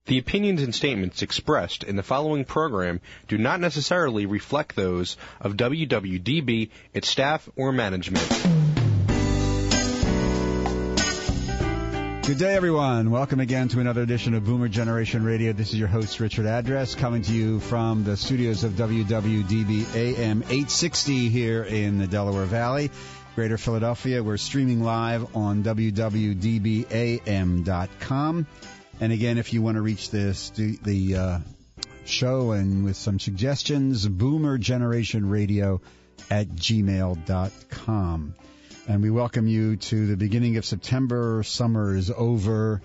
The opinions and statements expressed in the following program do not necessarily reflect those of WWDB, its staff, or management. Good day, everyone. Welcome again to another edition of Boomer Generation Radio. This is your host, Richard Address, coming to you from the studios of WWDB AM 860 here in the Delaware Valley, Greater Philadelphia. We're streaming live on WWDBAM.com. And again, if you want to reach the show and with some suggestions, boomergenerationradio@gmail.com. And we welcome you to the beginning of September. Summer is over.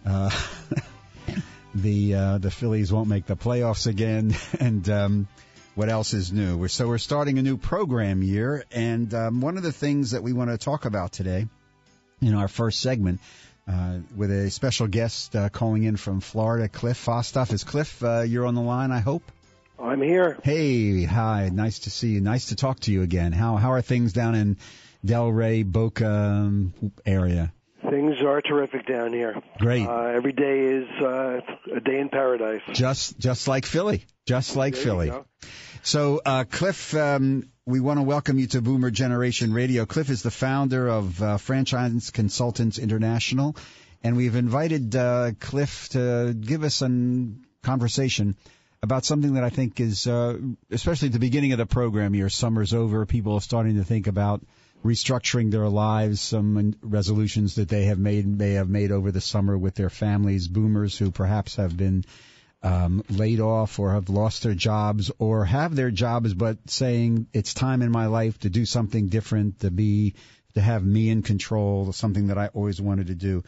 The Phillies won't make the playoffs again. And what else is new? We're starting a new program year. And one of the things that we want to talk about today in our first segment, with a special guest calling in from Florida, Cliff Fostoff. Is Cliff, you're on the line, I hope? I'm here. Hey, hi. Nice to see you. Nice to talk to you again. How are things down in Delray, Boca area? Things are terrific down here. Great. Every day is a day in paradise. Just like Philly. Just like there Philly. So, Cliff, we want to welcome you to Boomer Generation Radio. Cliff is the founder of Franchise Consultants International, and we've invited Cliff to give us a conversation about something that I think is, especially at the beginning of the program year, summer's over, people are starting to think about restructuring their lives, some resolutions that they may have made over the summer with their families, boomers who perhaps have been laid off or have lost their jobs or have their jobs but saying it's time in my life to do something different, to have me in control, something that I always wanted to do.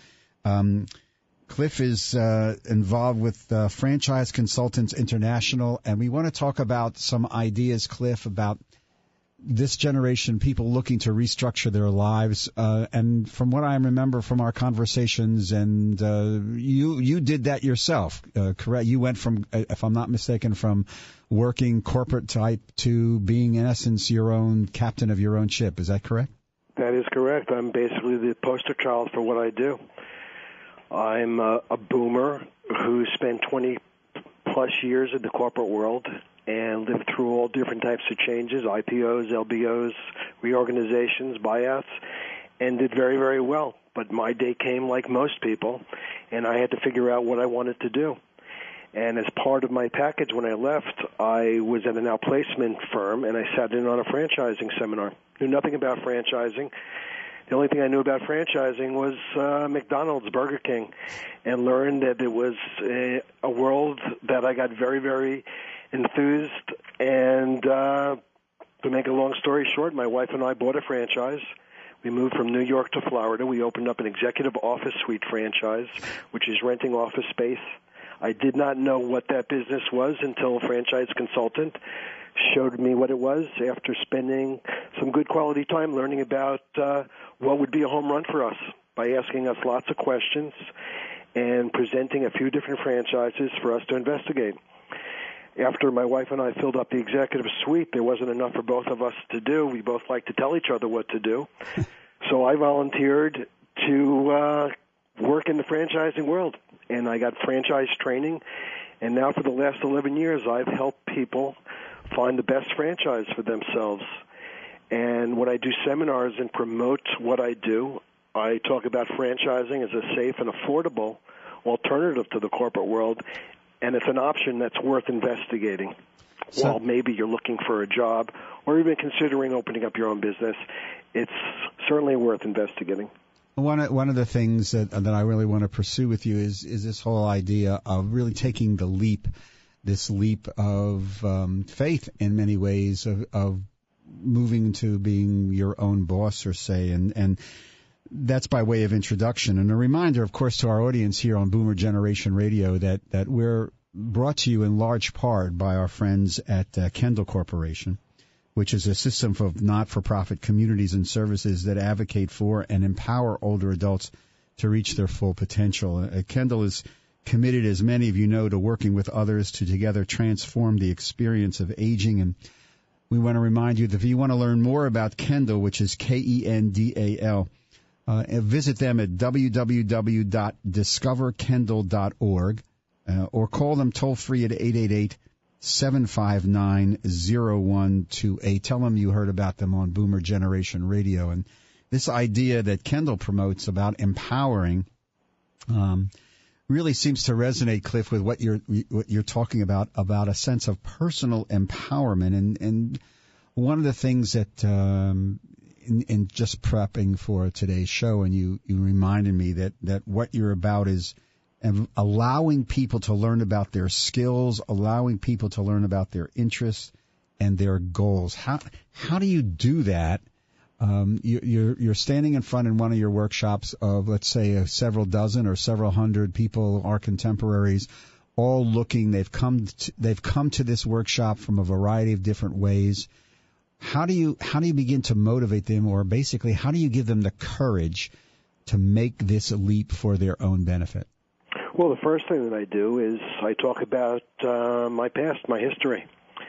Cliff is involved with Franchise Consultants International, and we want to talk about some ideas, Cliff, about this generation, people looking to restructure their lives. And from what I remember from our conversations, and you did that yourself, correct? You went from, if I'm not mistaken, from working corporate type to being, in essence, your own captain of your own ship. Is that correct? That is correct. I'm basically the poster child for what I do. I'm a boomer who spent 20-plus years in the corporate world and lived through all different types of changes, IPOs, LBOs, reorganizations, buyouts, and did very, very well. But my day came like most people, and I had to figure out what I wanted to do. And as part of my package when I left, I was at an outplacement firm, and I sat in on a franchising seminar. Knew nothing about franchising. The only thing I knew about franchising was McDonald's, Burger King, and learned that it was a world that I got very, very enthused. And to make a long story short, my wife and I bought a franchise. We moved from New York to Florida. We opened up an executive office suite franchise, which is renting office space. I did not know what that business was until a franchise consultant showed me what it was after spending some good quality time learning about what would be a home run for us by asking us lots of questions and presenting a few different franchises for us to investigate. After my wife and I filled up the executive suite, there wasn't enough for both of us to do. We both like to tell each other what to do. So I volunteered to work in the franchising world, and I got franchise training. And now for the last 11 years, I've helped people find the best franchise for themselves. And when I do seminars and promote what I do, I talk about franchising as a safe and affordable alternative to the corporate world, and it's an option that's worth investigating. While maybe you're looking for a job or even considering opening up your own business, it's certainly worth investigating. One of the things that I really want to pursue with you is this whole idea of really taking the leap, this leap of faith in many ways of moving to being your own boss, or say, and that's by way of introduction. And a reminder, of course, to our audience here on Boomer Generation Radio that we're brought to you in large part by our friends at Kendall Corporation, which is a system of not-for-profit communities and services that advocate for and empower older adults to reach their full potential. Kendall is committed, as many of you know, to working with others to together transform the experience of aging. And we want to remind you that if you want to learn more about Kendall, which is Kendal, visit them at www.discoverkendall.org. or call them toll free at 888-759-0128. Tell them you heard about them on Boomer Generation Radio. And this idea that Kendall promotes about empowering really seems to resonate, Cliff, with what you're talking about a sense of personal empowerment. And one of the things that in just prepping for today's show, and you reminded me that what you're about is allowing people to learn about their skills, allowing people to learn about their interests and their goals. How do you do that? You're standing in front in one of your workshops of, let's say, several dozen or several hundred people, our contemporaries, all looking. They've come to this workshop from a variety of different ways. How do you begin to motivate them, or basically how do you give them the courage to make this leap for their own benefit? Well, the first thing that I do is I talk about my past, my history.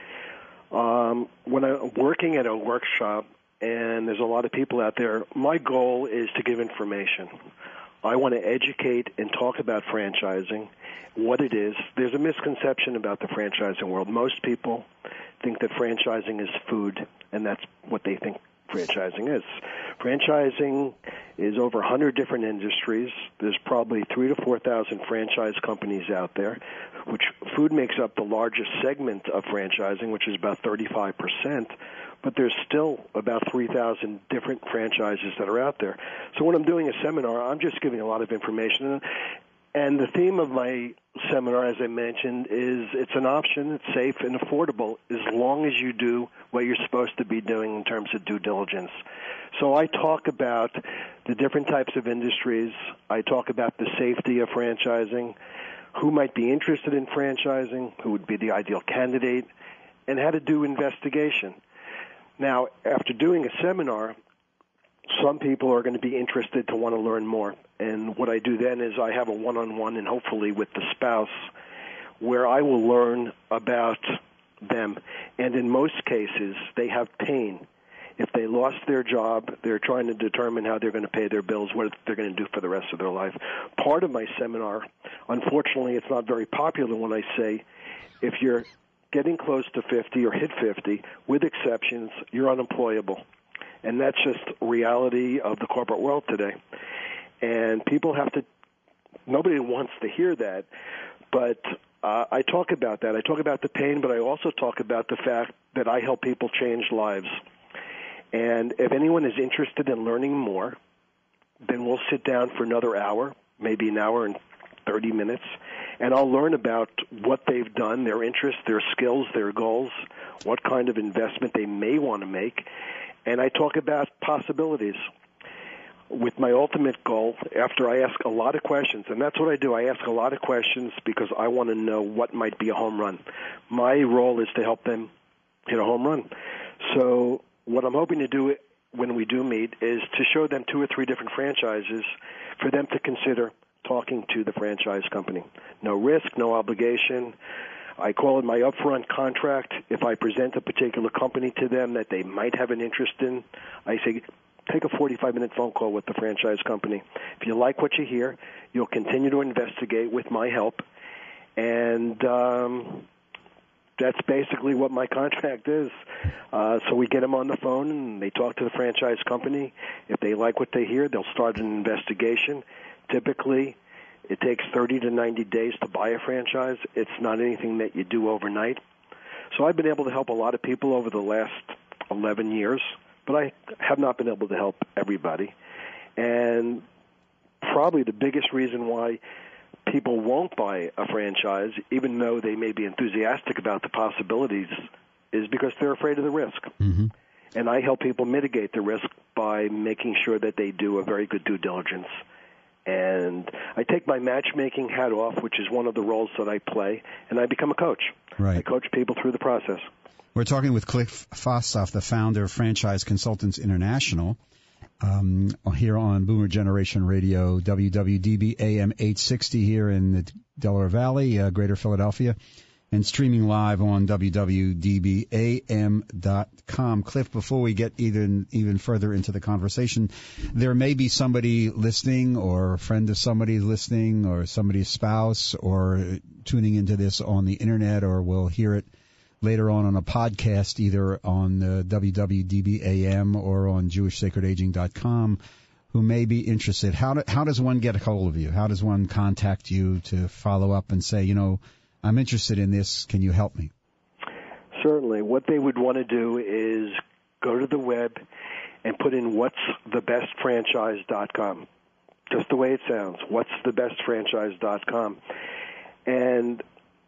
When I'm working at a workshop and there's a lot of people out there, my goal is to give information. I want to educate and talk about franchising, what it is. There's a misconception about the franchising world. Most people think that franchising is food, and that's what they think franchising is. Franchising is over 100 different industries. There's probably 3,000 to 4,000 franchise companies out there, which food makes up the largest segment of franchising, which is about 35%. But there's still about 3,000 different franchises that are out there. So when I'm doing a seminar, I'm just giving a lot of information. And the theme of my seminar, as I mentioned, is it's an option, it's safe and affordable as long as you do what you're supposed to be doing in terms of due diligence. So I talk about the different types of industries. I talk about the safety of franchising, who might be interested in franchising, who would be the ideal candidate, and how to do investigation. Now, after doing a seminar, some people are going to be interested to want to learn more. And what I do then is I have a one-on-one, and hopefully with the spouse, where I will learn about them. And in most cases, they have pain. If they lost their job, they're trying to determine how they're going to pay their bills, what they're going to do for the rest of their life. Part of my seminar, unfortunately, it's not very popular when I say, if you're getting close to 50 or hit 50, with exceptions, you're unemployable. And that's just reality of the corporate world today. And people have to, nobody wants to hear that, but I talk about that. I talk about the pain, but I also talk about the fact that I help people change lives. And if anyone is interested in learning more, then we'll sit down for another hour, maybe an hour and 30 minutes, and I'll learn about what they've done, their interests, their skills, their goals, what kind of investment they may want to make, and I talk about possibilities with my ultimate goal after I ask a lot of questions, and that's what I do. I ask a lot of questions because I want to know what might be a home run. My role is to help them hit a home run. So what I'm hoping to do when we do meet is to show them 2 or 3 different franchises for them to consider talking to the franchise company. No risk, no obligation. I call it my upfront contract. If I present a particular company to them that they might have an interest in, I say, take a 45-minute phone call with the franchise company. If you like what you hear, you'll continue to investigate with my help. And that's basically what my contract is. So we get them on the phone, and they talk to the franchise company. If they like what they hear, they'll start an investigation. Typically, it takes 30 to 90 days to buy a franchise. It's not anything that you do overnight. So I've been able to help a lot of people over the last 11 years, but I have not been able to help everybody. And probably the biggest reason why people won't buy a franchise, even though they may be enthusiastic about the possibilities, is because they're afraid of the risk. Mm-hmm. And I help people mitigate the risk by making sure that they do a very good due diligence. And I take my matchmaking hat off, which is one of the roles that I play, and I become a coach. Right. I coach people through the process. We're talking with Cliff Fostoff, the founder of Franchise Consultants International, here on Boomer Generation Radio, WWDB AM 860 here in the Delaware Valley, Greater Philadelphia. and streaming live on www.dbam.com. Cliff, before we get even further into the conversation, there may be somebody listening or a friend of somebody listening or somebody's spouse or tuning into this on the Internet or will hear it later on a podcast either on WWDBAM or on JewishSacredAging.com who may be interested. How does one get a hold of you? How does one contact you to follow up and say, I'm interested in this. Can you help me? Certainly. What they would want to do is go to the web and put in whatsthebestfranchise.com. Just the way it sounds, whatsthebestfranchise.com. And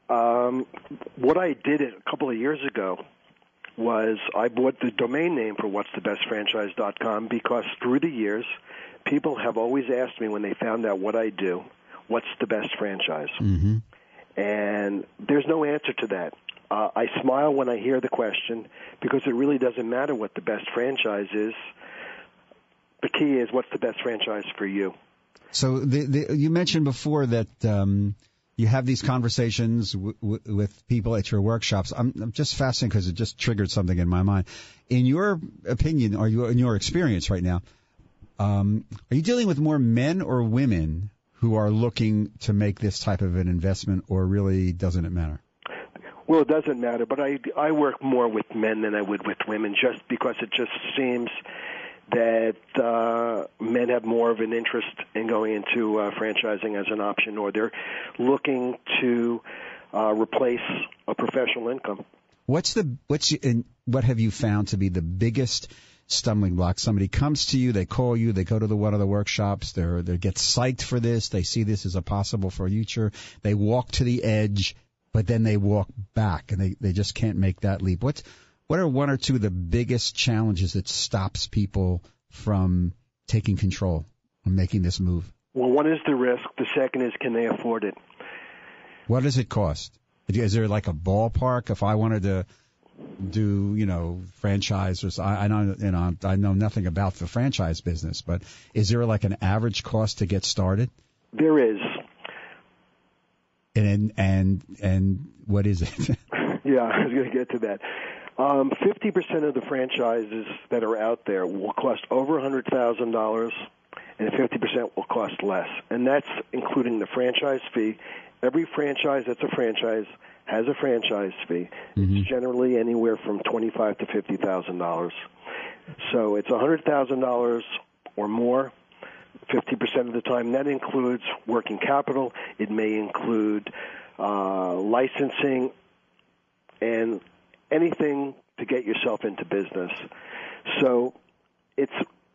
what I did a couple of years ago was I bought the domain name for whatsthebestfranchise.com because through the years, people have always asked me when they found out what I do, what's the best franchise? Mm-hmm. And there's no answer to that. I smile when I hear the question because it really doesn't matter what the best franchise is. The key is what's the best franchise for you. So you mentioned before that you have these conversations with people at your workshops. I'm just fascinated because it just triggered something in my mind. In your opinion, or in your experience right now, are you dealing with more men or women who are looking to make this type of an investment, or really doesn't it matter? Well, it doesn't matter, but I work more with men than I would with women just because it just seems that men have more of an interest in going into franchising as an option, or they're looking to replace a professional income. What have you found to be the biggest stumbling block? Somebody comes to you, they call you, they go to one of the workshops, they get psyched for this, they see this as a possible future, they walk to the edge, but then they walk back and they just can't make that leap. What are one or two of the biggest challenges that stops people from taking control and making this move? Well, one is the risk. The second is, can they afford it? What does it cost? Is there like a ballpark? If I wanted to do, franchise, or I know nothing about the franchise business, but is there like an average cost to get started? There is. And what is it? Yeah, I was going to get to that. 50% of the franchises that are out there will cost over $100,000, and 50% will cost less. And that's including the franchise fee. Every franchise that's a franchise has a franchise fee. Mm-hmm. It's generally anywhere from $25,000 to $50,000. So it's $100,000 or more 50% of the time. That includes working capital. It may include licensing and anything to get yourself into business. So it's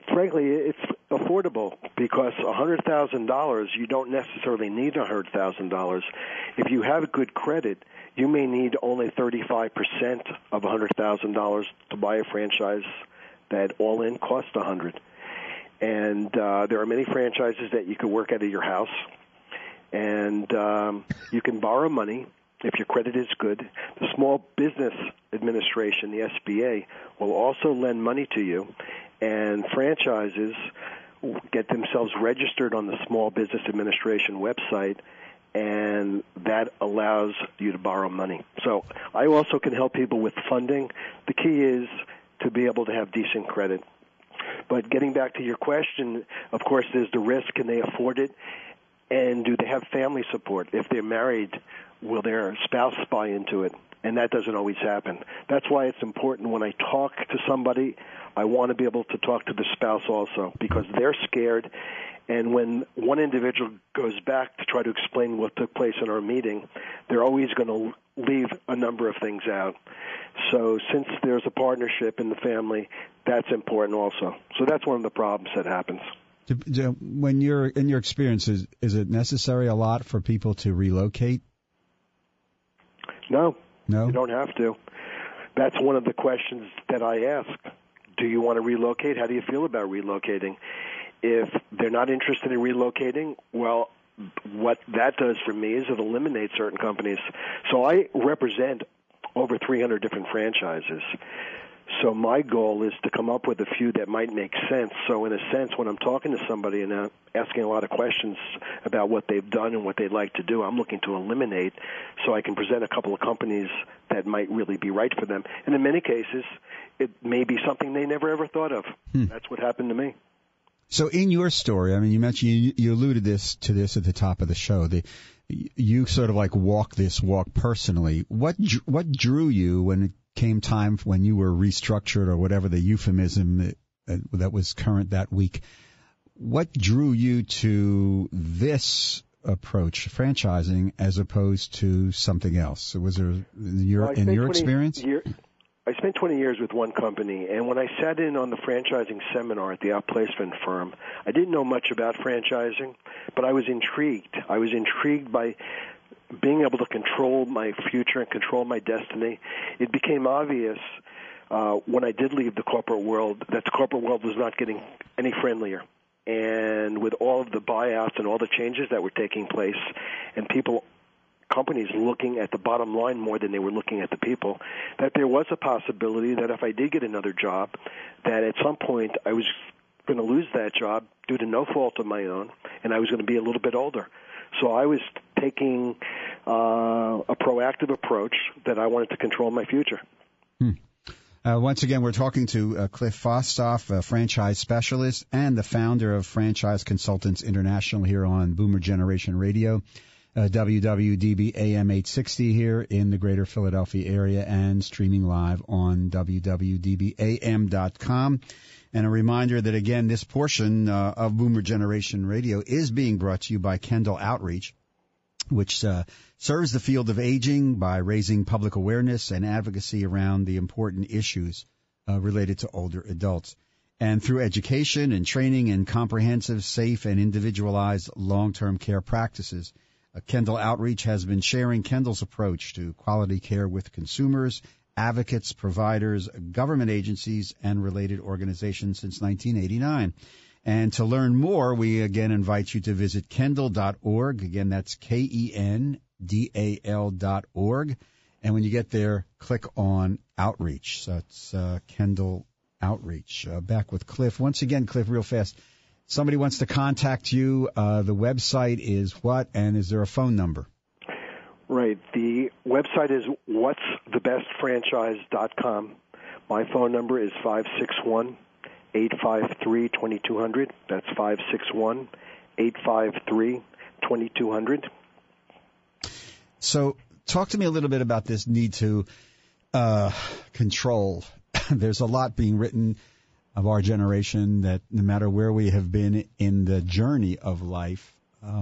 affordable because $100,000, you don't necessarily need $100,000. If you have good credit, you may need only 35% of $100,000 to buy a franchise that all in costs $100,000. And there are many franchises that you can work out of your house, and you can borrow money if your credit is good. The Small Business Administration, the SBA, will also lend money to you, and franchises get themselves registered on the Small Business Administration website, and that allows you to borrow money. So I also can help people with funding. The key is to be able to have decent credit. But getting back to your question, of course, there's the risk. Can they afford it? And do they have family support? If they're married, will their spouse buy into it? And that doesn't always happen. That's why it's important when I talk to somebody, I want to be able to talk to the spouse also, because they're scared. And when one individual goes back to try to explain what took place in our meeting, they're always going to leave a number of things out. So since there's a partnership in the family, that's important also. So that's one of the problems that happens. When you're in your experience, is it necessary a lot for people to relocate? No. No? You don't have to. That's one of the questions that I ask. Do you want to relocate? How do you feel about relocating? If they're not interested in relocating, well, what that does for me is it eliminates certain companies. So I represent over 300 different franchises. So my goal is to come up with a few that might make sense. So in a sense, when I'm talking to somebody and asking a lot of questions about what they've done and what they'd like to do, I'm looking to eliminate so I can present a couple of companies that might really be right for them. And in many cases, it may be something they never ever thought of. That's what happened to me. So in your story, I mean, you mentioned, you alluded to this at the top of the show. You sort of like walk this walk personally. What drew you when it came time when you were restructured, or whatever the euphemism that was current that week? What drew you to this approach, franchising, as opposed to something else? Was there in your experience? I spent 20 years with one company, and when I sat in on the franchising seminar at the outplacement firm, I didn't know much about franchising, but I was intrigued. I was intrigued by being able to control my future and control my destiny. It became obvious when I did leave the corporate world that the corporate world was not getting any friendlier. And with all of the buyouts and all the changes that were taking place, and companies looking at the bottom line more than they were looking at the people, that there was a possibility that if I did get another job, that at some point I was going to lose that job due to no fault of my own, and I was going to be a little bit older. So I was taking a proactive approach that I wanted to control my future. Once again, we're talking to Cliff Fostoff, a franchise specialist and the founder of Franchise Consultants International here on Boomer Generation Radio. WWDB AM 860 here in the greater Philadelphia area, and streaming live on WWDBAM.com. And a reminder that, again, this portion of Boomer Generation Radio is being brought to you by Kendall Outreach, which serves the field of aging by raising public awareness and advocacy around the important issues related to older adults. And through education and training and comprehensive, safe, and individualized long-term care practices, Kendall Outreach has been sharing Kendall's approach to quality care with consumers, advocates, providers, government agencies, and related organizations since 1989. And to learn more, we again invite you to visit Kendall.org. Again, that's KENDAL.org. And when you get there, click on Outreach. So it's Kendall Outreach. Back with Cliff. Once again, Cliff, real fast. Somebody wants to contact you. The website is what, and is there a phone number? Right. The website is whatsthebestfranchise.com. My phone number is 561-853-2200. That's 561-853-2200. So talk to me a little bit about this need to control. There's a lot being written of our generation that no matter where we have been in the journey of life,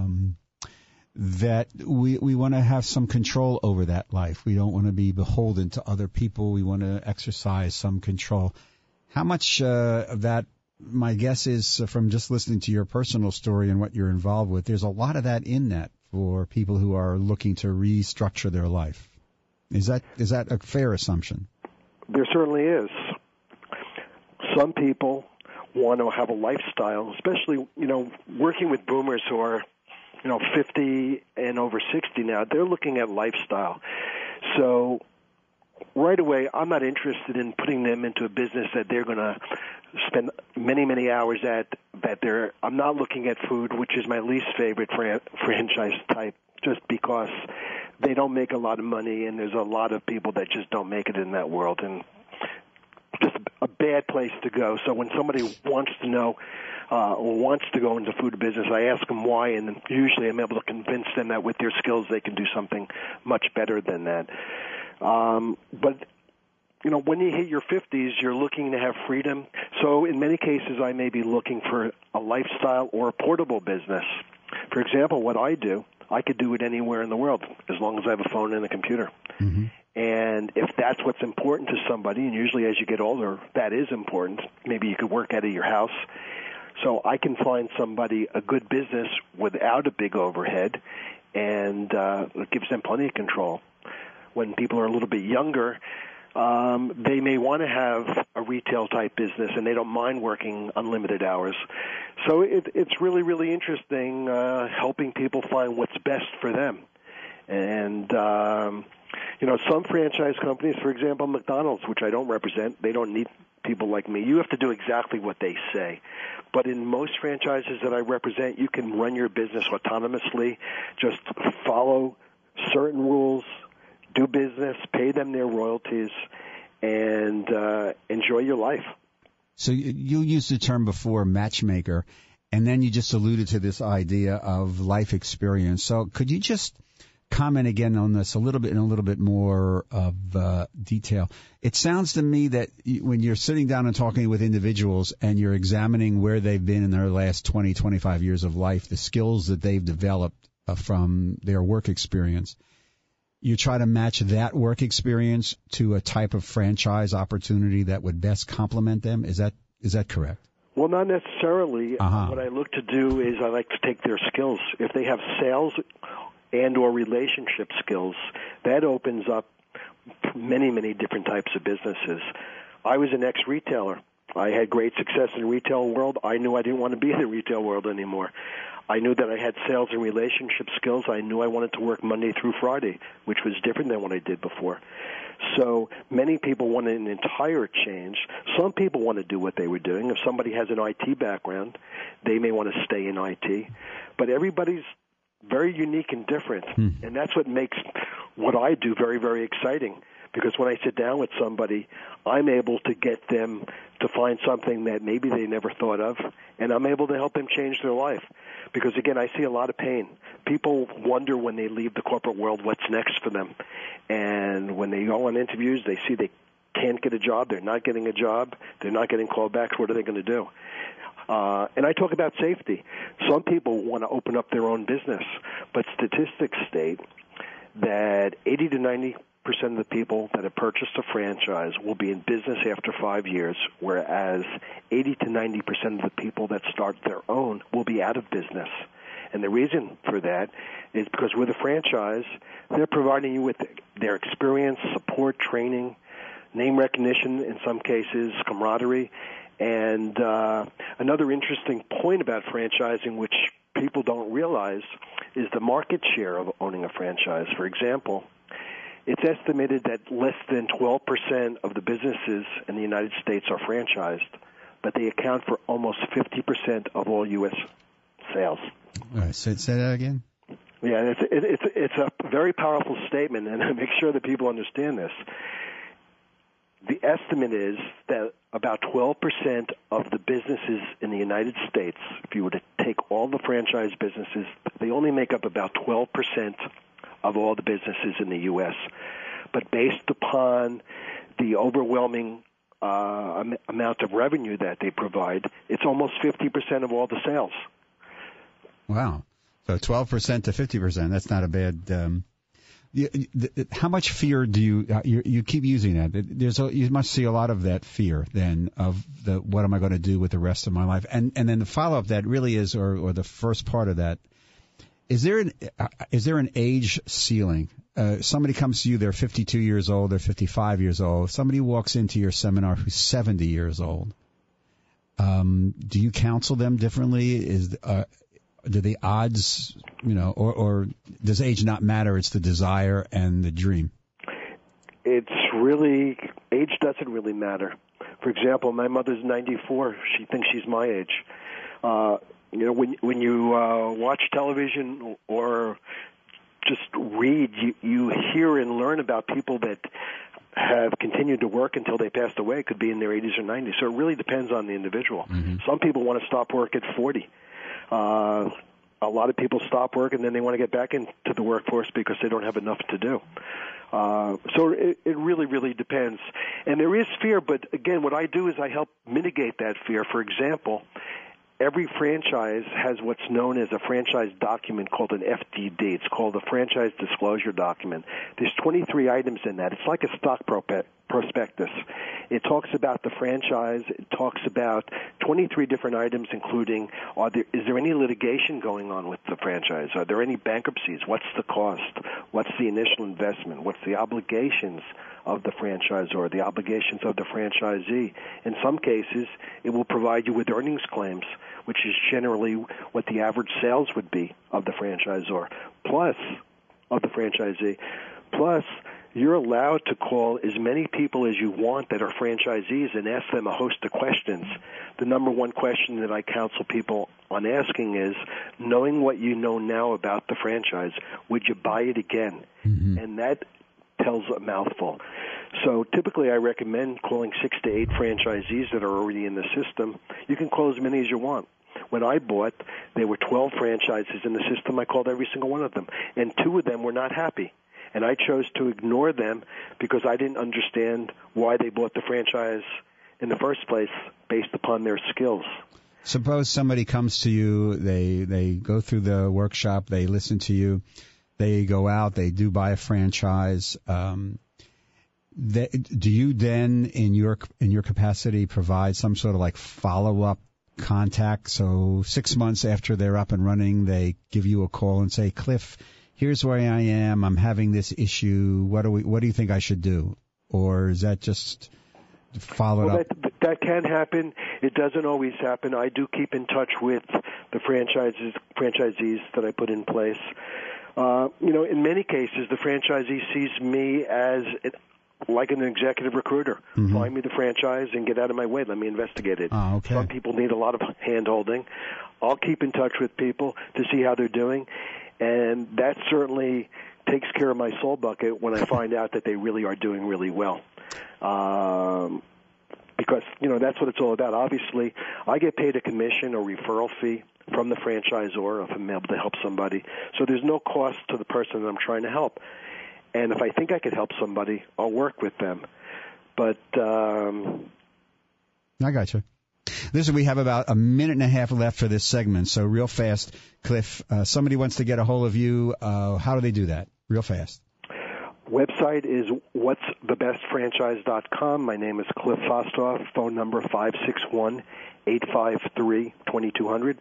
that we want to have some control over that life. We don't want to be beholden to other people. We want to exercise some control. How much of that, my guess is, from just listening to your personal story and what you're involved with, there's a lot of that in that for people who are looking to restructure their life. Is that a fair assumption? There certainly is. Some people want to have a lifestyle, especially, working with boomers who are, 50 and over 60 now. They're looking at lifestyle. So right away, I'm not interested in putting them into a business that they're going to spend many, many hours at. I'm not looking at food, which is my least favorite franchise type, just because they don't make a lot of money, and there's a lot of people that just don't make it in that world, and just a bad place to go. So when somebody wants to know or wants to go into food business, I ask them why, and usually I'm able to convince them that with their skills they can do something much better than that. But when you hit your 50s, you're looking to have freedom. So in many cases, I may be looking for a lifestyle or a portable business. For example, what I do, I could do it anywhere in the world as long as I have a phone and a computer. Mm-hmm. And if that's what's important to somebody, and usually as you get older, that is important, maybe you could work out of your house. So I can find somebody a good business without a big overhead, and it gives them plenty of control. When people are a little bit younger, they may want to have a retail-type business, and they don't mind working unlimited hours. So it's really, really interesting helping people find what's best for them. And, Some franchise companies, for example, McDonald's, which I don't represent, they don't need people like me. You have to do exactly what they say. But in most franchises that I represent, you can run your business autonomously, just follow certain rules, do business, pay them their royalties, and enjoy your life. So you used the term before, matchmaker, and then you just alluded to this idea of life experience. So could you just comment again on this in a little bit more of detail? It sounds to me that when you're sitting down and talking with individuals and you're examining where they've been in their last 20, 25 years of life, the skills that they've developed from their work experience, you try to match that work experience to a type of franchise opportunity that would best complement them. Is that correct? Well, not necessarily. What I look to do is I like to take their skills. If they have sales and or relationship skills, that opens up many, many different types of businesses. I was an ex-retailer. I had great success in the retail world. I knew I didn't want to be in the retail world anymore. I knew that I had sales and relationship skills. I knew I wanted to work Monday through Friday, which was different than what I did before. So many people want an entire change. Some people want to do what they were doing. If somebody has an IT background, they may want to stay in IT. But everybody's very unique and different, and that's what makes what I do very, very exciting. Because when I sit down with somebody, I'm able to get them to find something that maybe they never thought of, and I'm able to help them change their life. Because, again, I see a lot of pain. People wonder when they leave the corporate world what's next for them. And when they go on interviews, they see they can't get a job, they're not getting a job, they're not getting called back. What are they going to do? And I talk about safety. Some people want to open up their own business, but statistics state that 80 to 90% of the people that have purchased a franchise will be in business after 5 years, whereas 80 to 90% of the people that start their own will be out of business. And the reason for that is because with a franchise, they're providing you with their experience, support, training, name recognition in some cases, camaraderie. And another interesting point about franchising, which people don't realize, is the market share of owning a franchise. For example, it's estimated that less than 12% of the businesses in the United States are franchised, but they account for almost 50% of all U.S. sales. All right, say that again. Yeah, it's a very powerful statement, and I make sure that people understand this. The estimate is that about 12% of the businesses in the United States, if you were to take all the franchise businesses, they only make up about 12% of all the businesses in the U.S. But based upon the overwhelming amount of revenue that they provide, it's almost 50% of all the sales. Wow. So 12% to 50%, that's not a bad... how much fear do you keep using that? You must see a lot of that fear then of what am I going to do with the rest of my life? And then the follow-up that really is, or the first part of that, is there an age ceiling? Somebody comes to you, they're 52 years old, they're 55 years old. Somebody walks into your seminar who's 70 years old. Do you counsel them differently? Do the odds, or does age not matter? It's the desire and the dream. Age doesn't really matter. For example, my mother's 94. She thinks she's my age. When you watch television or just read, you hear and learn about people that have continued to work until they passed away. It could be in their 80s or 90s. So it really depends on the individual. Mm-hmm. Some people want to stop work at 40. A lot of people stop work and then they want to get back into the workforce because they don't have enough to do. So it really, really depends. And there is fear, but again, what I do is I help mitigate that fear. For example, every franchise has what's known as a franchise document called an FDD. It's called a franchise disclosure document. There's 23 items in that. It's like a stock prospectus. It talks about the franchise. It talks about 23 different items, including is there any litigation going on with the franchise? Are there any bankruptcies? What's the cost? What's the initial investment? What's the obligations of the franchisor, the obligations of the franchisee? In some cases, it will provide you with earnings claims, which is generally what the average sales would be of the franchisor, plus of the franchisee. Plus, you're allowed to call as many people as you want that are franchisees and ask them a host of questions. The number one question that I counsel people on asking is, knowing what you know now about the franchise, would you buy it again? Mm-hmm. And that tells a mouthful. So typically I recommend calling 6 to 8 franchisees that are already in the system. You can call as many as you want. When I bought, there were 12 franchises in the system. I called every single one of them, and 2 of them were not happy. And I chose to ignore them because I didn't understand why they bought the franchise in the first place based upon their skills. Suppose somebody comes to you, they go through the workshop, they listen to you, they go out, they do buy a franchise. Do you then, in your capacity, provide some sort of like follow-up contact? So 6 months after they're up and running, they give you a call and say, Cliff, here's where I am. I'm having this issue. What do you think I should do? Or is that just followed up? That can happen. It doesn't always happen. I do keep in touch with the franchisees that I put in place. In many cases, the franchisee sees me as like an executive recruiter. Mm-hmm. Find me the franchise and get out of my way. Let me investigate it. Oh, okay. Some people need a lot of hand-holding. I'll keep in touch with people to see how they're doing. And that certainly takes care of my soul bucket when I find out that they really are doing really well. Because, that's what it's all about. Obviously, I get paid a commission or referral fee from the franchisor if I'm able to help somebody. So there's no cost to the person that I'm trying to help. And if I think I could help somebody, I'll work with them. But I got you. Listen, we have about a minute and a half left for this segment, so real fast, Cliff, somebody wants to get a hold of you. How do they do that? Real fast. Website is whatsthebestfranchise.com. My name is Cliff Fostoff. Phone number 561-853-2200,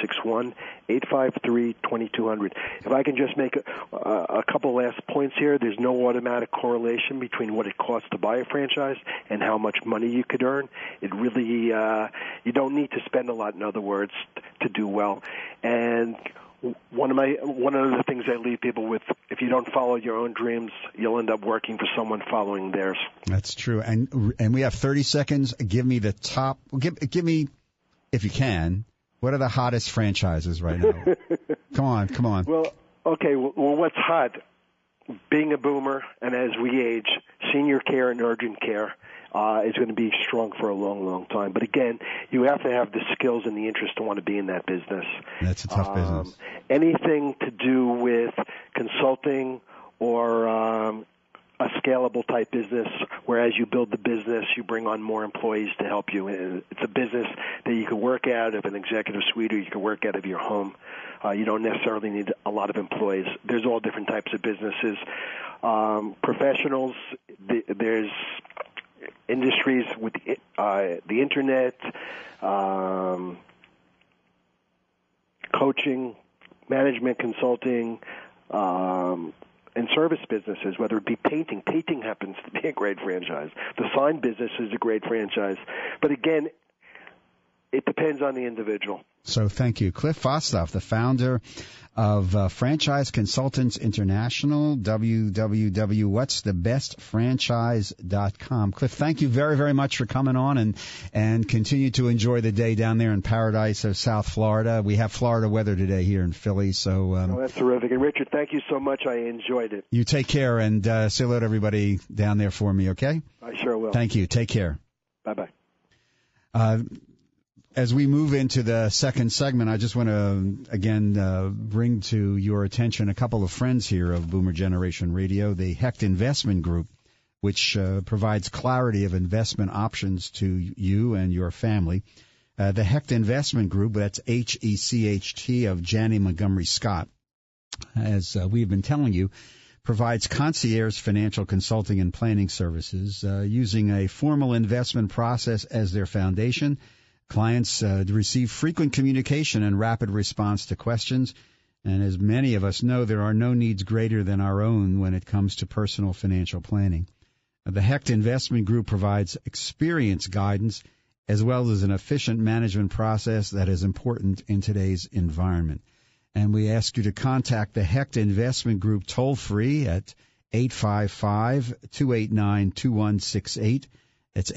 561-853-2200. If I can just make a couple last points here, there's no automatic correlation between what it costs to buy a franchise and how much money you could earn. It really, you don't need to spend a lot, in other words, to do well. And one of the things I leave people with, if you don't follow your own dreams, you'll end up working for someone following theirs. That's true. And we have 30 seconds. Give me the top. Give me, if you can, what are the hottest franchises right now? Come on. Well, okay. Well, what's hot? Being a boomer, and as we age, senior care and urgent care is going to be strong for a long, long time. But again, you have to have the skills and the interest to want to be in that business. That's a tough business. Anything to do with consulting or a scalable type business, whereas you build the business, you bring on more employees to help you. It's a business that you can work out of an executive suite or you can work out of your home. You don't necessarily need a lot of employees. There's all different types of businesses. Professionals, there's industries with the internet, coaching, management consulting, and service businesses, whether it be painting. Painting happens to be a great franchise. The sign business is a great franchise. But again, it depends on the individual. So thank you. Cliff Fostoff, the founder of Franchise Consultants International, www.whatsthebestfranchise.com. Cliff, thank you very, very much for coming on and continue to enjoy the day down there in paradise of South Florida. We have Florida weather today here in Philly. So that's terrific. And Richard, thank you so much. I enjoyed it. You take care and say hello to everybody down there for me, okay? I sure will. Thank you. Take care. Bye-bye. As we move into the second segment, I just want to, again, bring to your attention a couple of friends here of Boomer Generation Radio, the Hecht Investment Group, which provides clarity of investment options to you and your family. The Hecht Investment Group, that's Hecht of Janney Montgomery Scott, as we've been telling you, provides concierge financial consulting and planning services using a formal investment process as their foundation. Clients receive frequent communication and rapid response to questions. And as many of us know, there are no needs greater than our own when it comes to personal financial planning. The Hecht Investment Group provides experienced guidance as well as an efficient management process that is important in today's environment. And we ask you to contact the Hecht Investment Group toll-free at 855-289-2168. It's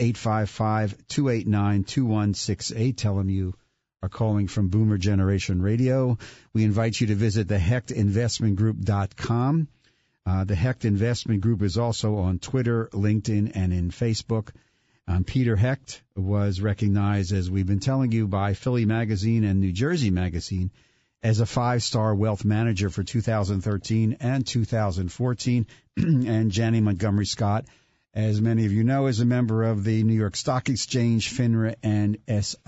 855-289-2168. Tell them you are calling from Boomer Generation Radio. We invite you to visit thehechtinvestmentgroup.com. The Hecht Investment Group is also on Twitter, LinkedIn, and in Facebook. Peter Hecht was recognized, as we've been telling you, by Philly Magazine and New Jersey Magazine as a 5-star wealth manager for 2013 and 2014. And Janney Montgomery Scott, as many of you know, is a member of the New York Stock Exchange, FINRA, and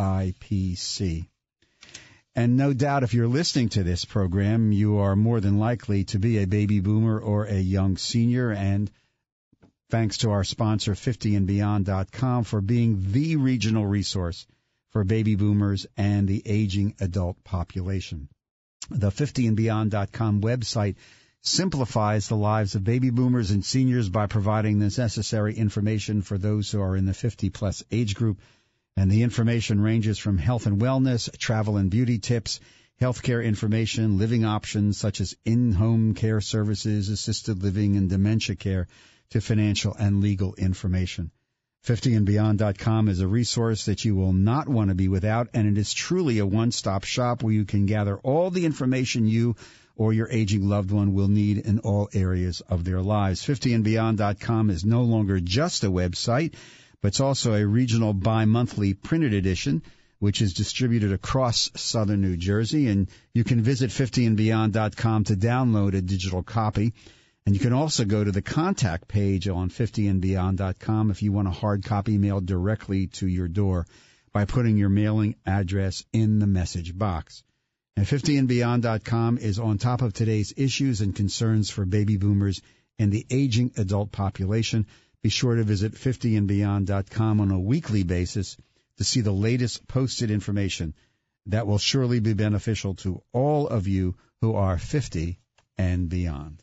SIPC. And no doubt if you're listening to this program, you are more than likely to be a baby boomer or a young senior. And thanks to our sponsor, 50andbeyond.com, for being the regional resource for baby boomers and the aging adult population. The 50andbeyond.com website simplifies the lives of baby boomers and seniors by providing the necessary information for those who are in the 50-plus age group. And the information ranges from health and wellness, travel and beauty tips, healthcare information, living options such as in-home care services, assisted living, and dementia care, to financial and legal information. 50andbeyond.com is a resource that you will not want to be without, and it is truly a one-stop shop where you can gather all the information you or your aging loved one will need in all areas of their lives. 50andbeyond.com is no longer just a website, but it's also a regional bi-monthly printed edition, which is distributed across southern New Jersey. And you can visit 50andbeyond.com to download a digital copy. And you can also go to the contact page on 50andbeyond.com if you want a hard copy mailed directly to your door by putting your mailing address in the message box. And 50andbeyond.com is on top of today's issues and concerns for baby boomers and the aging adult population. Be sure to visit 50andbeyond.com on a weekly basis to see the latest posted information that will surely be beneficial to all of you who are 50 and beyond.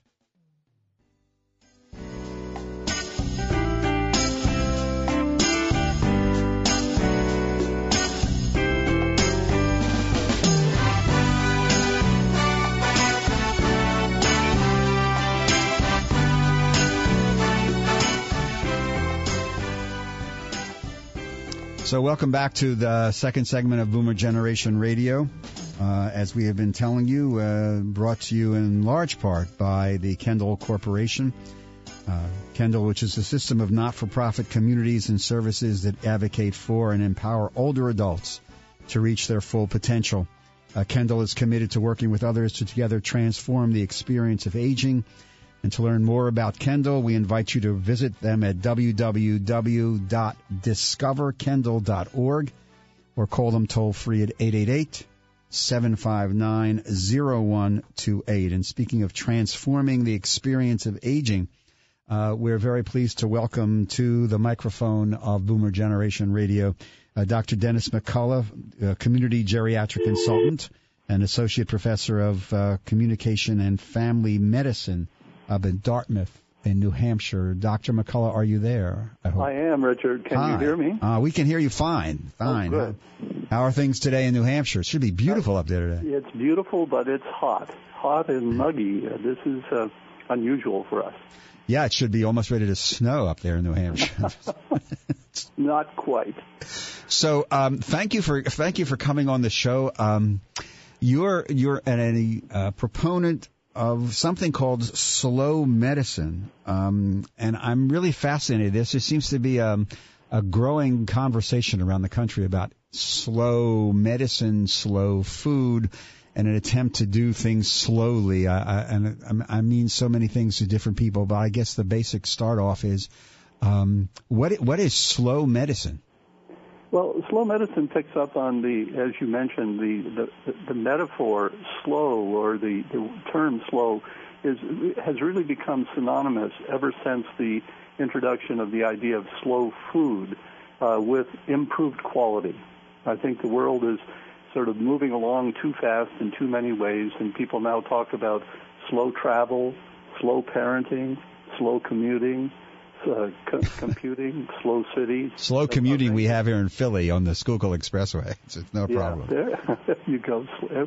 So welcome back to the second segment of Boomer Generation Radio. As we have been telling you, brought to you in large part by the Kendall Corporation. Kendall, which is a system of not-for-profit communities and services that advocate for and empower older adults to reach their full potential. Kendall is committed to working with others to together transform the experience of aging. And to learn more about Kendall, we invite you to visit them at www.discoverkendall.org or call them toll-free at 888-759-0128. And speaking of transforming the experience of aging, we're very pleased to welcome to the microphone of Boomer Generation Radio Dr. Dennis McCullough, community geriatric consultant and associate professor of communication and family medicine up in Dartmouth in New Hampshire. Dr. McCullough, are you there? I am, Richard. Can you hear me? We can hear you fine. Fine. Oh, good. How are things today in New Hampshire? It should be beautiful up there today. It's beautiful, but it's hot. Hot and muggy. This is unusual for us. Yeah, it should be almost ready to snow up there in New Hampshire. Not quite. So, thank you for coming on the show. You're a proponent of something called slow medicine, and I'm really fascinated. There seems to be a growing conversation around the country about slow medicine, slow food, and an attempt to do things slowly. I mean so many things to different people, but I guess the basic start off is what is slow medicine? Well, slow medicine picks up on as you mentioned, the metaphor slow, or the term slow has really become synonymous ever since the introduction of the idea of slow food with improved quality. I think the world is sort of moving along too fast in too many ways, and people now talk about slow travel, slow parenting, slow commuting, computing, slow cities. Slow commuting we have here in Philly on the Schuylkill Expressway. It's no problem. There you go.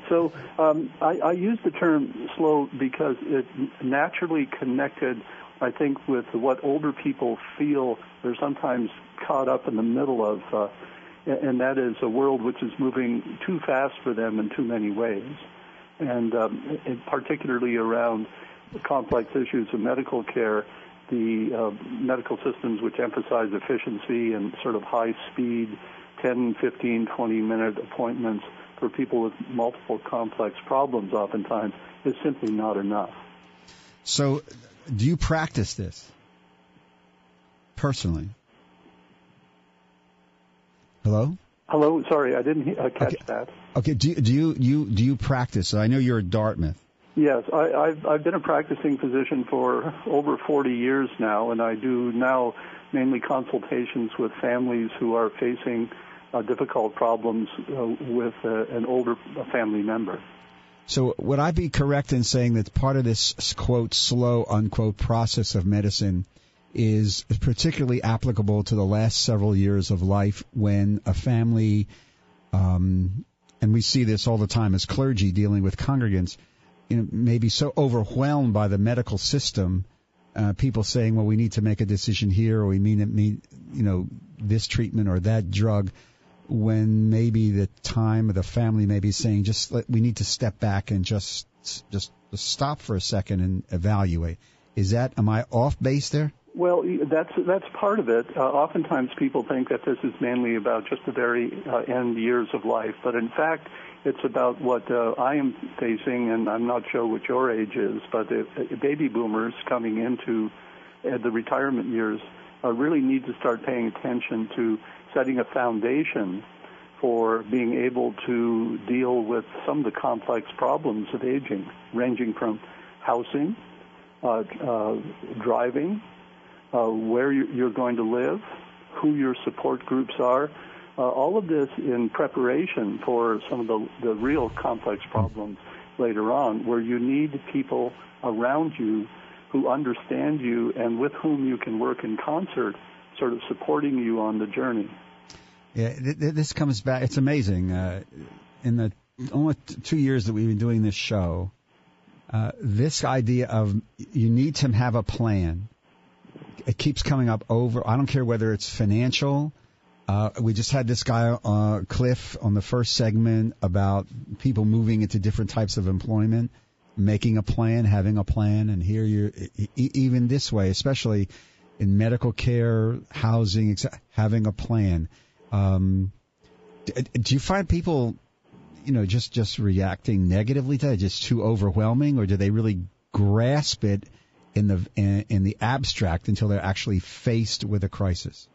So I use the term slow because it naturally connected, I think, with what older people feel they're sometimes caught up in the middle of, and that is a world which is moving too fast for them in too many ways, and particularly around complex issues of medical care, the medical systems which emphasize efficiency and sort of high speed, 10, 15, 20-minute appointments for people with multiple complex problems oftentimes is simply not enough. So do you practice this personally? Hello? Hello, sorry, I didn't catch that. Okay, do you practice? I know you're at Dartmouth. Yes, I've been a practicing physician for over 40 years now, and I do now mainly consultations with families who are facing difficult problems with an older family member. So would I be correct in saying that part of this, quote, slow, unquote, process of medicine is particularly applicable to the last several years of life when a family, and we see this all the time as clergy dealing with congregants, may be so overwhelmed by the medical system, people saying, well, we need to make a decision here, or we need this treatment or that drug, when maybe the time of the family may be saying, we need to step back and just stop for a second and evaluate. Am I off base there? Well, that's part of it. Oftentimes people think that this is mainly about just the very end years of life, but in fact, it's about what I am facing, and I'm not sure what your age is, but baby boomers coming into the retirement years really need to start paying attention to setting a foundation for being able to deal with some of the complex problems of aging, ranging from housing, driving, where you're going to live, who your support groups are, all of this in preparation for some of the real complex problems later on, where you need people around you who understand you and with whom you can work in concert, sort of supporting you on the journey. Yeah, this comes back. It's amazing. In the only 2 years that we've been doing this show, this idea of you need to have a plan, it keeps coming up over. I don't care whether it's financial. We just had this guy, Cliff, on the first segment about people moving into different types of employment, making a plan, having a plan, and here you're even this way, especially in medical care, housing, having a plan. Do you find people, just reacting negatively to it, just too overwhelming, or do they really grasp it in the abstract until they're actually faced with a crisis?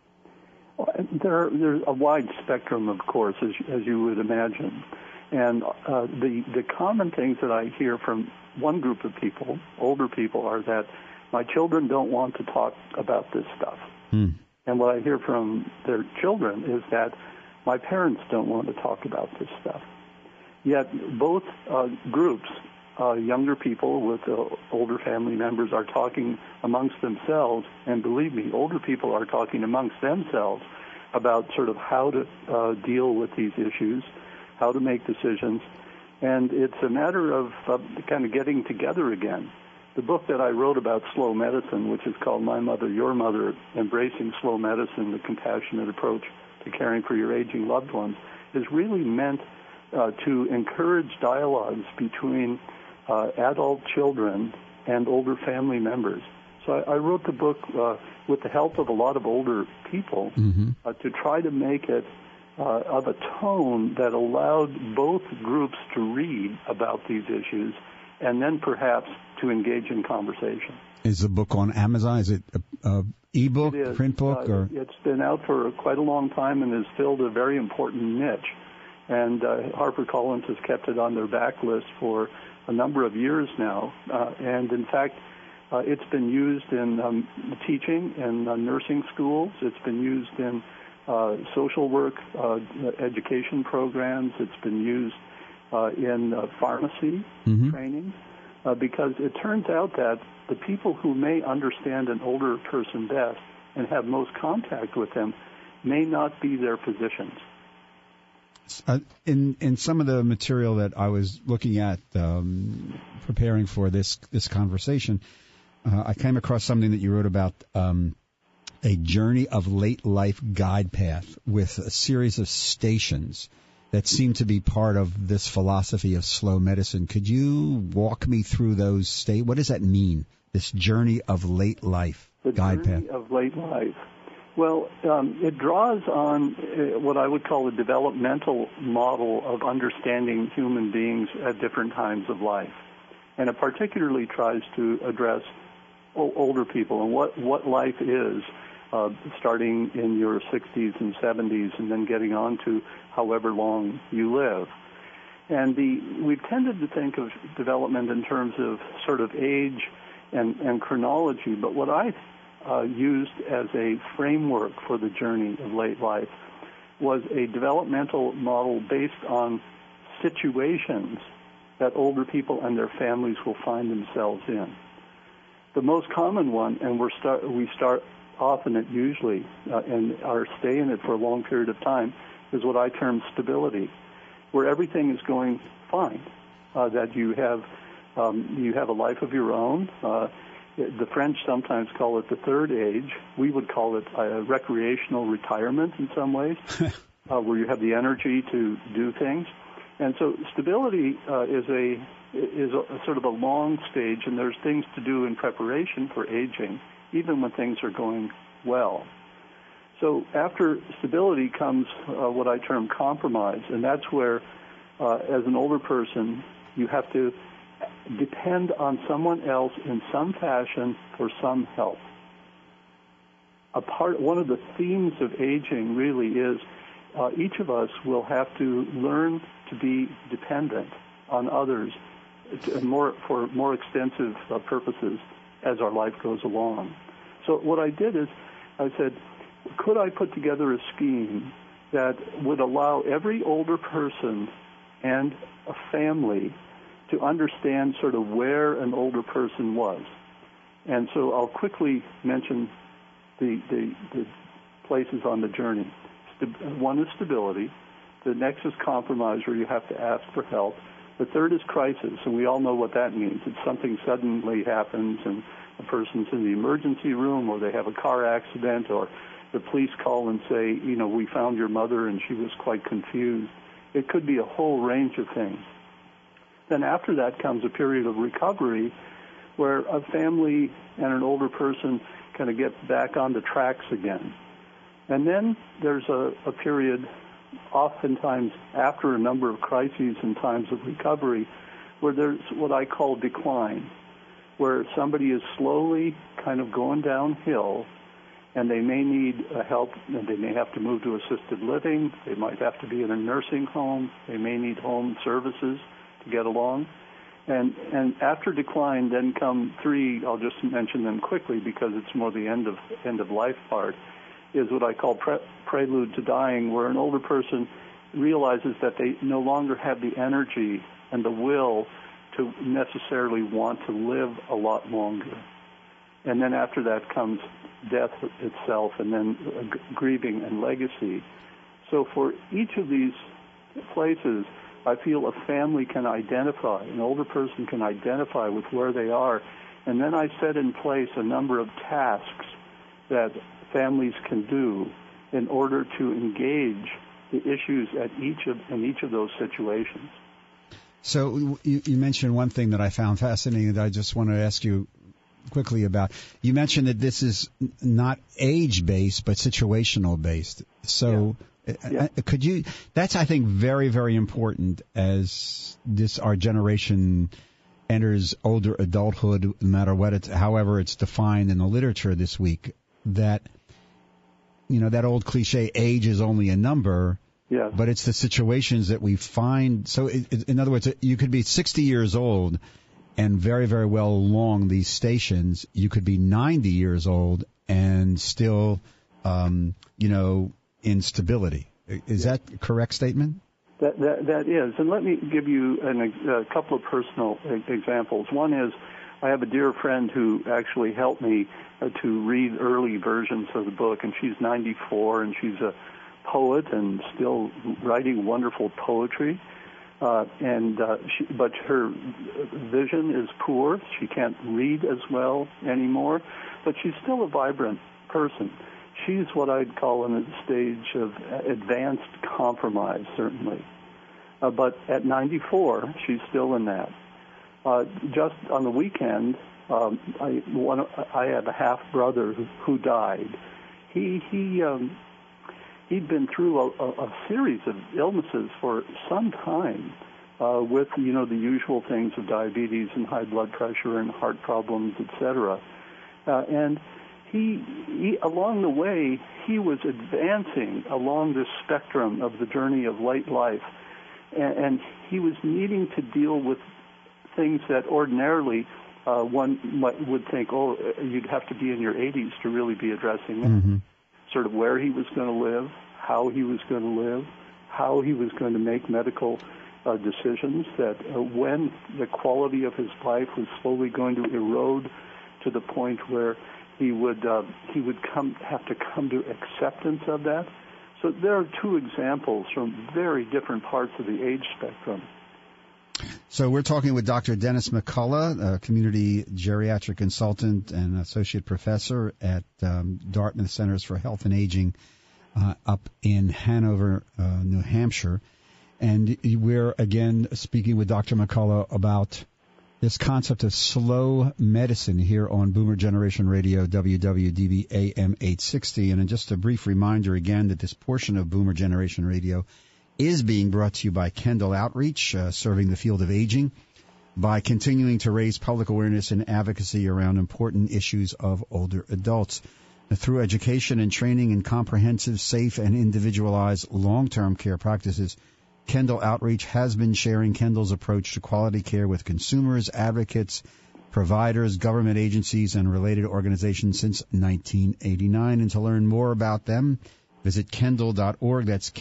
There's a wide spectrum, of course, as you would imagine. And the common things that I hear from one group of people, older people, are that my children don't want to talk about this stuff. And what I hear from their children is that my parents don't want to talk about this stuff. Yet both groups, younger people with older family members, are talking amongst themselves, and believe me, older people are talking amongst themselves about sort of how to deal with these issues, how to make decisions, and it's a matter of kind of getting together again. The book that I wrote about slow medicine, which is called My Mother, Your Mother, Embracing Slow Medicine, the Compassionate Approach to Caring for Your Aging Loved Ones, is really meant to encourage dialogues between adult children and older family members. So I wrote the book with the help of a lot of older people to try to make it of a tone that allowed both groups to read about these issues and then perhaps to engage in conversation. Is the book on Amazon? Is it a e-book, print book? Or? It's been out for quite a long time and has filled a very important niche. And HarperCollins has kept it on their backlist for a number of years now. And in fact, it's been used in teaching in nursing schools. It's been used in social work education programs. It's been used in pharmacy training, because it turns out that the people who may understand an older person best and have most contact with them may not be their physicians. In some of the material that I was looking at preparing for this conversation, I came across something that you wrote about a journey of late life guide path with a series of stations that seem to be part of this philosophy of slow medicine. Could you walk me through those what does that mean, this journey of late life guide path? The journey of late life. Well, it draws on what I would call a developmental model of understanding human beings at different times of life. And it particularly tries to address older people and what life is, starting in your 60s and 70s and then getting on to however long you live. And we've tended to think of development in terms of sort of age and chronology, but what I used as a framework for the journey of late life was a developmental model based on situations that older people and their families will find themselves in. The most common one, and we start off in it usually and are stay in it for a long period of time, is what I term stability, where everything is going fine, that you have a life of your own. The French sometimes call it the third age. We would call it recreational retirement in some ways, where you have the energy to do things. And so stability is a sort of a long stage, and there's things to do in preparation for aging, even when things are going well. So after stability comes what I term compromise, and that's where, as an older person, you have to depend on someone else in some fashion for some help. One of the themes of aging really is each of us will have to learn to be dependent on others for more extensive purposes as our life goes along. So what I did is I said, could I put together a scheme that would allow every older person and a family to understand sort of where an older person was? And so I'll quickly mention the places on the journey. One is stability. The next is compromise, where you have to ask for help. The third is crisis, and we all know what that means. It's something suddenly happens, and a person's in the emergency room, or they have a car accident, or the police call and say, we found your mother and she was quite confused. It could be a whole range of things. Then after that comes a period of recovery where a family and an older person kind of get back on the tracks again. And then there's a period, oftentimes after a number of crises and times of recovery, where there's what I call decline, where somebody is slowly kind of going downhill, and they may need help, and they may have to move to assisted living, they might have to be in a nursing home, they may need home services to get along. And after decline, then come three, I'll just mention them quickly because it's more the end of life part, is what I call prelude to dying, where an older person realizes that they no longer have the energy and the will to necessarily want to live a lot longer. And then after that comes death itself, and then grieving and legacy. So for each of these places, I feel a family can identify, an older person can identify with where they are, and then I set in place a number of tasks that families can do in order to engage the issues in each of those situations. So you mentioned one thing that I found fascinating that I just want to ask you quickly about. You mentioned that this is not age-based but situational-based. So could you? That's, I think, very, very important as our generation enters older adulthood, no matter what however it's defined in the literature this week. That that old cliche, age is only a number. Yeah. But it's the situations that we find. So, in other words, you could be 60 years old and very, very well along these stations. You could be 90 years old and still, in stability. Is that a correct statement? That is. And let me give you a couple of personal examples. One is I have a dear friend who actually helped me to read early versions of the book, and she's 94, and she's a poet and still writing wonderful poetry. But her vision is poor. She can't read as well anymore, but she's still a vibrant person. She's what I'd call in a stage of advanced compromise, certainly. But at 94, she's still in that. Just on the weekend, I had a half brother who died. He'd been through a series of illnesses for some time, with the usual things of diabetes and high blood pressure and heart problems, etc. And he along the way he was advancing along this spectrum of the journey of life, and he was needing to deal with things that ordinarily one would think, oh, you'd have to be in your 80s to really be addressing them. Mm-hmm. Sort of where he was going to live, how he was going to live, how he was going to make medical decisions, that when the quality of his life was slowly going to erode to the point where he would have to come to acceptance of that. So there are two examples from very different parts of the age spectrum. So we're talking with Dr. Dennis McCullough, a community geriatric consultant and associate professor at Dartmouth Centers for Health and Aging up in Hanover, New Hampshire. And we're, again, speaking with Dr. McCullough about this concept of slow medicine here on Boomer Generation Radio, WWDB AM 860. And just a brief reminder, again, that this portion of Boomer Generation Radio is being brought to you by Kendall Outreach, serving the field of aging, by continuing to raise public awareness and advocacy around important issues of older adults. Through education and training in comprehensive, safe, and individualized long-term care practices, Kendall Outreach has been sharing Kendall's approach to quality care with consumers, advocates, providers, government agencies, and related organizations since 1989. And to learn more about them, visit Kendall.org. That's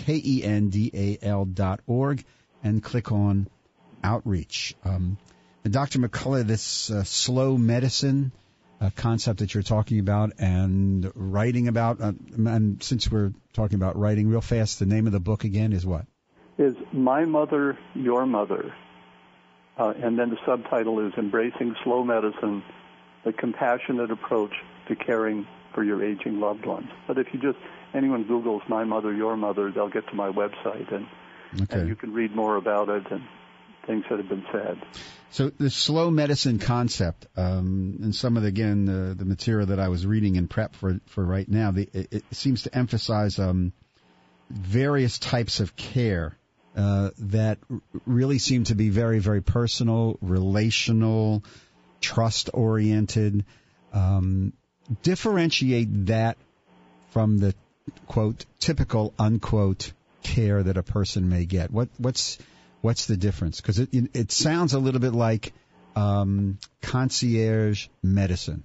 KENDAL.org, and click on Outreach. Dr. McCullough, this slow medicine concept that you're talking about and writing about, and since we're talking about writing real fast, the name of the book again is what? Is My Mother, Your Mother. And then the subtitle is Embracing Slow Medicine, the Compassionate Approach to Caring for Your Aging Loved Ones. But if anyone Googles My Mother, Your Mother, they'll get to my website, and you can read more about it and things that have been said. So the slow medicine concept, and some of the material that I was reading in prep for right now, it seems to emphasize various types of care that really seem to be very, very personal, relational, trust-oriented. Differentiate that from the, quote, typical, unquote, care that a person may get. What's the difference? Because it sounds a little bit like concierge medicine.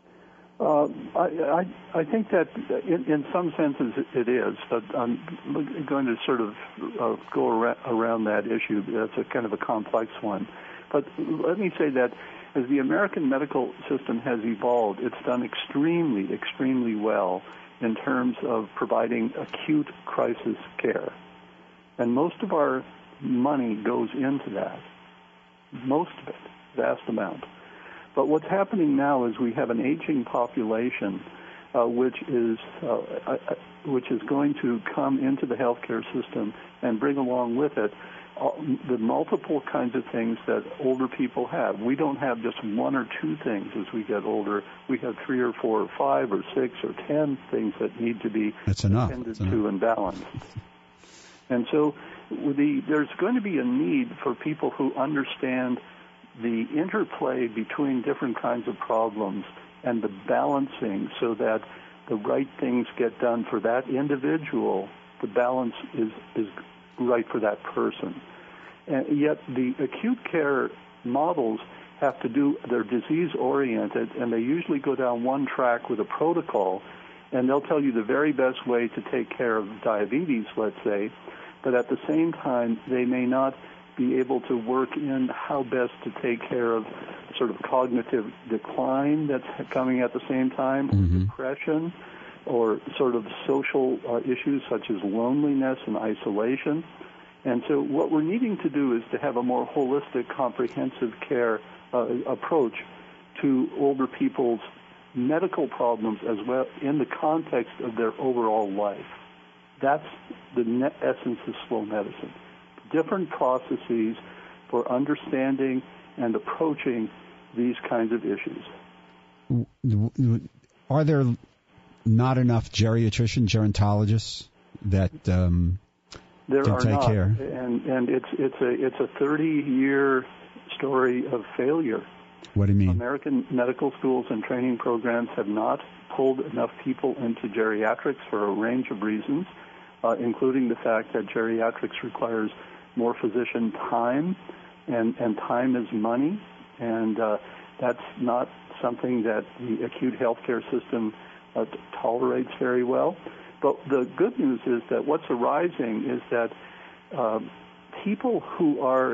I think that in some senses it is, but I'm going to sort of go around that issue. That's a kind of a complex one. But let me say that as the American medical system has evolved, it's done extremely, extremely well in terms of providing acute crisis care. And most of our money goes into that. Most of it, vast amount. But what's happening now is we have an aging population which is going to come into the healthcare system and bring along with it the multiple kinds of things that older people have. We don't have just one or two things as we get older. We have 3 or 4 or 5 or 6 or 10 things that need to be attended to and balanced. And so there's going to be a need for people who understand the interplay between different kinds of problems and the balancing so that the right things get done for that individual. The balance is right for that person. And yet the acute care models have to do, they're disease-oriented, and they usually go down one track with a protocol, and they'll tell you the very best way to take care of diabetes, let's say, but at the same time, they may not be able to work in how best to take care of sort of cognitive decline that's coming at the same time, depression, or sort of social issues such as loneliness and isolation. And so what we're needing to do is to have a more holistic, comprehensive care approach to older people's medical problems as well in the context of their overall life. That's the essence of slow medicine. Different processes for understanding and approaching these kinds of issues. Are there not enough gerontologists that can take care? And it's a 30-year story of failure. What do you mean? American medical schools and training programs have not pulled enough people into geriatrics for a range of reasons, including the fact that geriatrics requires more physician time, and time is money, and that's not something that the acute healthcare system tolerates very well. But the good news is that what's arising is that people who are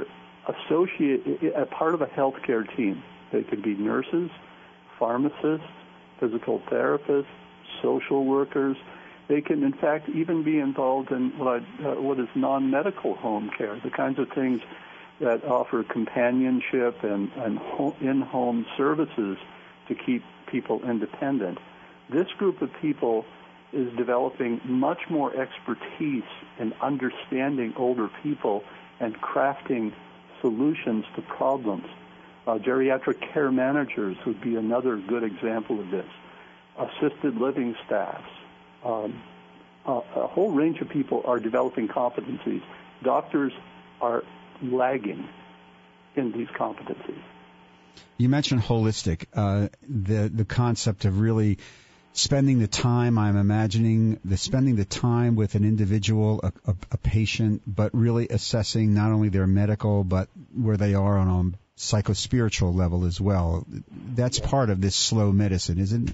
a part of a healthcare team, they could be nurses, pharmacists, physical therapists, social workers. They can, in fact, even be involved in what is non-medical home care, the kinds of things that offer companionship and in-home services to keep people independent. This group of people is developing much more expertise in understanding older people and crafting solutions to problems. Geriatric care managers would be another good example of this. Assisted living staffs. A whole range of people are developing competencies. Doctors are lagging in these competencies. You mentioned holistic, the concept of really spending the time, I'm imagining, spending the time with an individual, a patient, but really assessing not only their medical, but where they are on a psychospiritual level as well. That's part of this slow medicine, isn't it?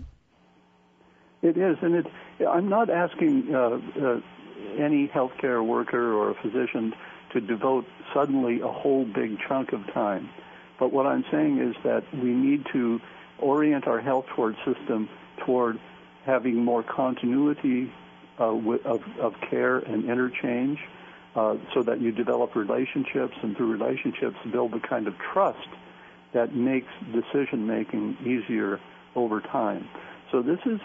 It is, and I'm not asking any healthcare worker or a physician to devote suddenly a whole big chunk of time. But what I'm saying is that we need to orient our health system toward having more continuity of care and interchange so that you develop relationships, and through relationships build the kind of trust that makes decision-making easier over time. So this is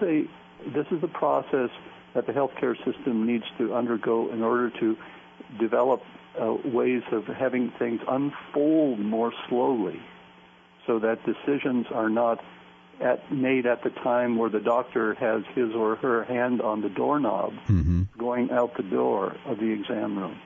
a process that the healthcare system needs to undergo in order to develop ways of having things unfold more slowly so that decisions are not made at the time where the doctor has his or her hand on the doorknob going out the door of the exam room.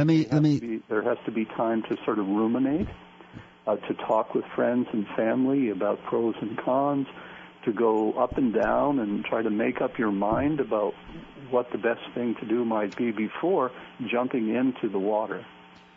There has to be time to sort of ruminate, to talk with friends and family about pros and cons, to go up and down and try to make up your mind about what the best thing to do might be before jumping into the water.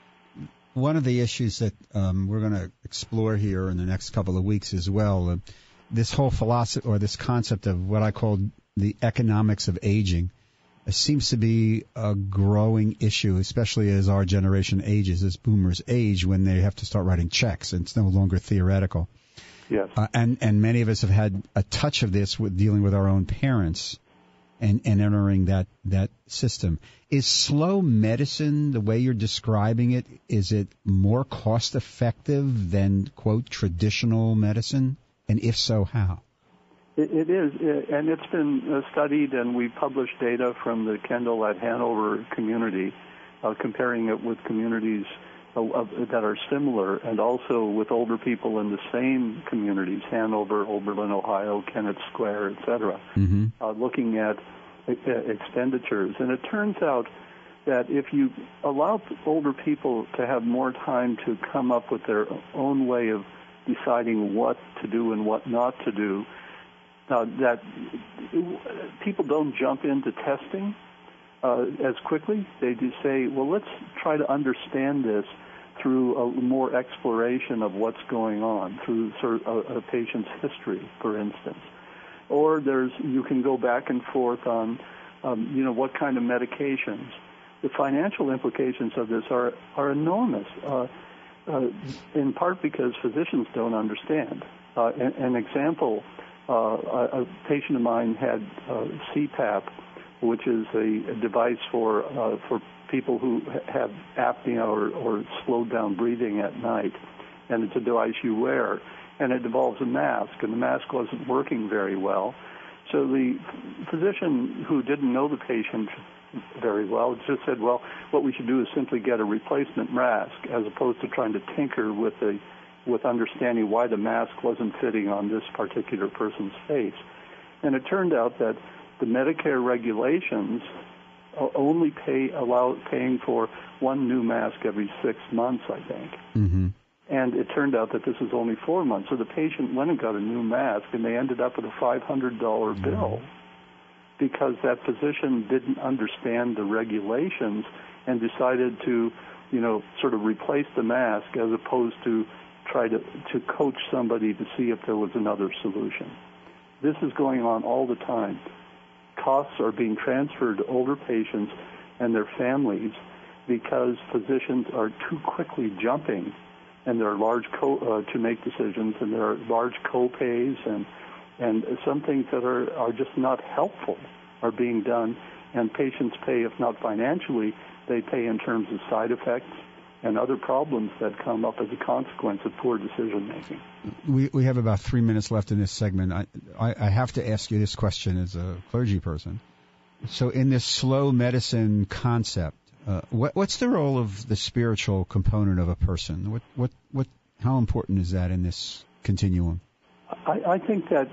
One of the issues that we're going to explore here in the next couple of weeks as well, this whole philosophy or this concept of what I call the economics of aging seems to be a growing issue, especially as our generation ages, as boomers age, when they have to start writing checks, and it's no longer theoretical. Yes. And many of us have had a touch of this with dealing with our own parents and entering that system. Is slow medicine, the way you're describing it, is it more cost effective than, quote, traditional medicine? And if so, how? It is, and it's been studied, and we published data from the Kendall at Hanover community, comparing it with communities that are similar, and also with older people in the same communities, Hanover, Oberlin, Ohio, Kennett Square, etc., looking at expenditures. And it turns out that if you allow older people to have more time to come up with their own way of deciding what to do and what not to do, that people don't jump into testing as quickly. They just say, well, let's try to understand this through a more exploration of what's going on, through sort of a patient's history, for instance. Or you can go back and forth on, what kind of medications. The financial implications of this are enormous, in part because physicians don't understand. An example A patient of mine had CPAP, which is a device for people who have apnea or slowed down breathing at night, and it's a device you wear, and it involves a mask, and the mask wasn't working very well. So the physician, who didn't know the patient very well, just said, well, what we should do is simply get a replacement mask, as opposed to trying to tinker with understanding why the mask wasn't fitting on this particular person's face. And it turned out that the Medicare regulations only allow paying for one new mask every 6 months, I think. Mm-hmm. And it turned out that this was only 4 months. So the patient went and got a new mask, and they ended up with a $500 bill because that physician didn't understand the regulations and decided to, sort of replace the mask as opposed to try to coach somebody to see if there was another solution. This is going on all the time. Costs are being transferred to older patients and their families because physicians are too quickly jumping, and there are large to make decisions, and there are large co-pays, and some things that are just not helpful are being done, and patients pay, if not financially, they pay in terms of side effects and other problems that come up as a consequence of poor decision making. We have about 3 minutes left in this segment. I have to ask you this question as a clergy person. So in this slow medicine concept, what's the role of the spiritual component of a person? How important is that in this continuum? I think that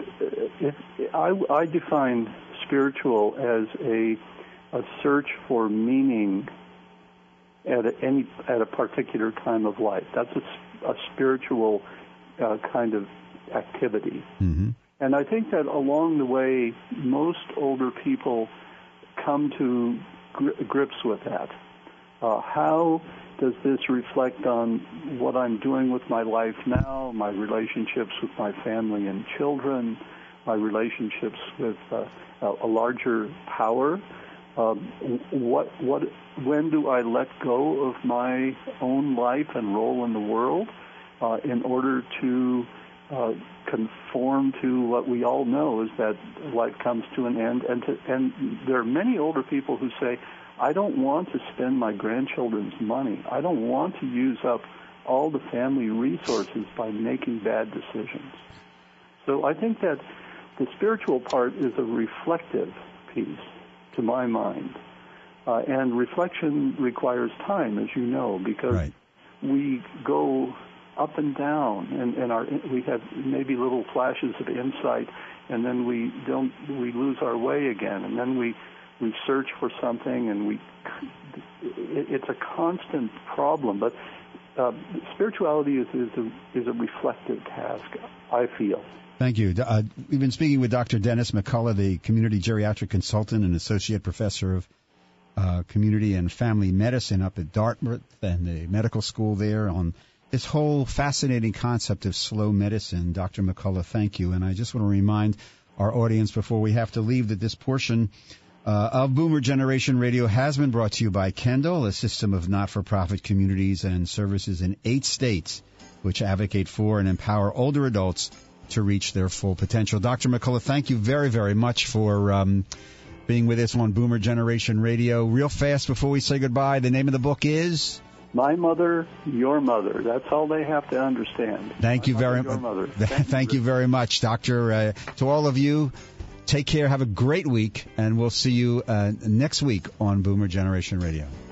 I define spiritual as a search for meaning at a particular time of life. That's a spiritual kind of activity. Mm-hmm. And I think that along the way, most older people come to grips with that. How does this reflect on what I'm doing with my life now, my relationships with my family and children, my relationships with a larger power? When do I let go of my own life and role in the world in order to conform to what we all know is that life comes to an end? And there are many older people who say, I don't want to spend my grandchildren's money. I don't want to use up all the family resources by making bad decisions. So I think that the spiritual part is a reflective piece, to my mind. And reflection requires time, as you know, because we go up and down, and we have maybe little flashes of insight, and then we lose our way again, and then we search for something, and it's a constant problem. But spirituality is a reflective task, I feel. Thank you. We've been speaking with Dr. Dennis McCullough, the community geriatric consultant and associate professor of community and family medicine up at Dartmouth and the medical school there, on this whole fascinating concept of slow medicine. Dr. McCullough, thank you. And I just want to remind our audience before we have to leave that this portion of Boomer Generation Radio has been brought to you by Kendall, a system of not-for-profit communities and services in 8 states which advocate for and empower older adults to reach their full potential. Dr. McCullough, thank you very, very much for being with us on Boomer Generation Radio. Real fast before we say goodbye, the name of the book is? My Mother, Your Mother. That's all they have to understand. Thank you very much. Thank you very much, Doctor. To all of you, take care, have a great week, and we'll see you next week on Boomer Generation Radio.